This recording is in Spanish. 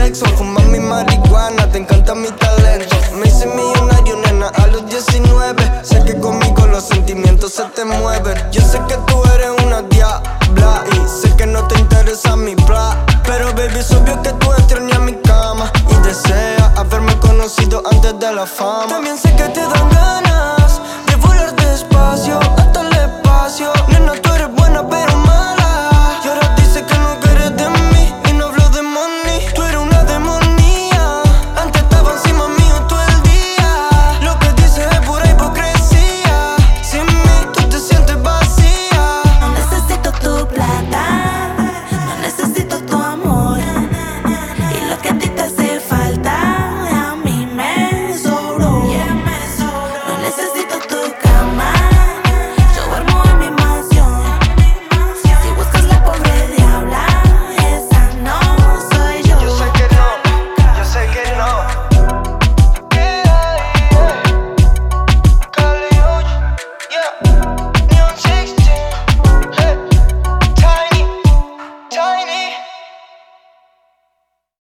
sexo, fumas mi marihuana, te encanta mi talento. Me hice millonario, nena, a los 19. Sé que conmigo los sentimientos se te mueven. Yo sé que tú eres una diabla y sé que no te interesa mi bla. Pero baby, es obvio que tú extrañas mi cama y deseas haberme conocido antes de la fama. También sé que te dan ganas